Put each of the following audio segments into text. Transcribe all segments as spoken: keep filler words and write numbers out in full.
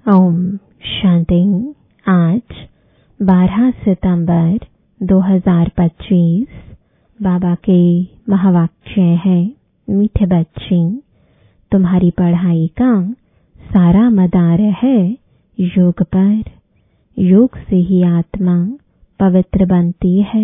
ओम शांति। आज बारह सितंबर दो हज़ार पच्चीस बाबा के महावाक्य है। मीठे बच्चे, तुम्हारी पढ़ाई का सारा मदार है योग पर। योग से ही आत्मा पवित्र बनती है,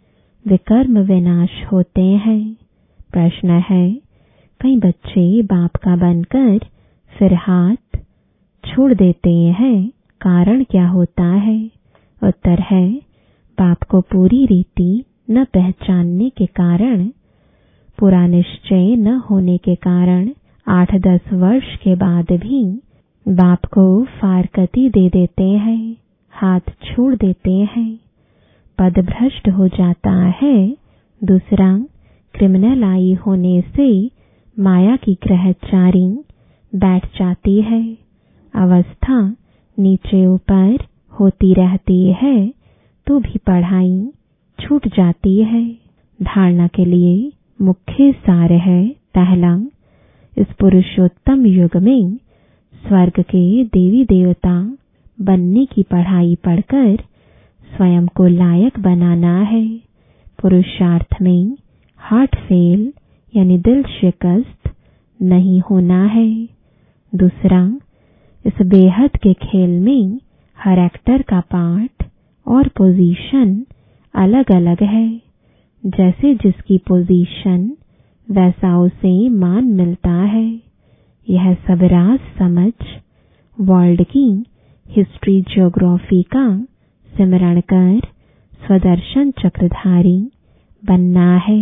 विकर्म विनाश होते हैं। प्रश्न है, कई बच्चे बाप का बनकर फिर हाथ छोड़ देते हैं, कारण क्या होता है? उत्तर है, बाप को पूरी रीति न पहचानने के कारण, पूरा निश्चय न होने के कारण आठ दस वर्ष के बाद भी बाप को फारकती दे देते हैं, हाथ छोड़ देते हैं, पद भ्रष्ट हो जाता है। दूसरा, क्रिमिनल आई होने से माया की ग्रहचारी बैठ जाती है। अवस्था नीचे ऊपर होती रहती है तो भी पढ़ाई छूट जाती है। धारणा के लिए मुख्य सार है, पहला, इस पुरुषोत्तम युग में स्वर्ग के देवी देवता बनने की पढ़ाई पढ़कर स्वयं को लायक बनाना है। पुरुषार्थ में हार्ट फेल यानी दिल शिकस्त नहीं होना है। दूसरा, इस बेहद के खेल में हर एक्टर का पार्ट और पोजीशन अलग अलग है। जैसे जिसकी पोजीशन वैसा उसे मान मिलता है। यह सब राज समझ वर्ल्ड की हिस्ट्री ज्योग्राफी का सिमरण कर स्वदर्शन चक्रधारी बनना है।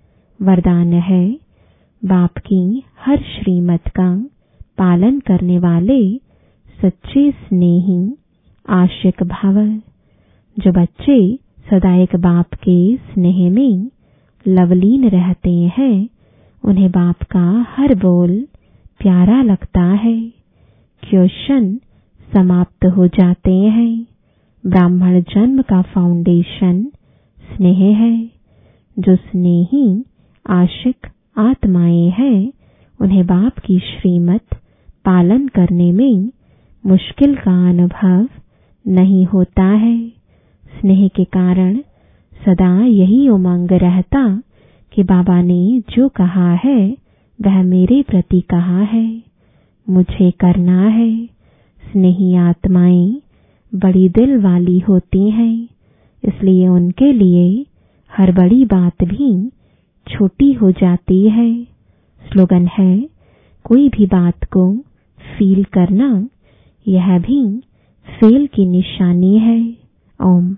वरदान है, बाप की हर श्रीमत का पालन करने वाले सच्चे स्नेही आशिक भव। जो बच्चे सदा एक बाप के स्नेह में लवलीन रहते हैं, उन्हें बाप का हर बोल प्यारा लगता है। क्वेश्चन समाप्त हो जाते हैं। ब्राह्मण जन्म का फाउंडेशन स्नेह है। जो स्नेही आशिक आत्माएं हैं, उन्हें बाप की श्रीमत पालन करने में मुश्किल का अनुभव नहीं होता है। स्नेह के कारण सदा यही उमंग रहता कि बाबा ने जो कहा है वह मेरे प्रति कहा है, मुझे करना है। स्नेही आत्माएं बड़ी दिल वाली होती हैं, इसलिए उनके लिए हर बड़ी बात भी छोटी हो जाती है। स्लोगन है, कोई भी बात को फील करना यह भी फेल की निशानी है। ओम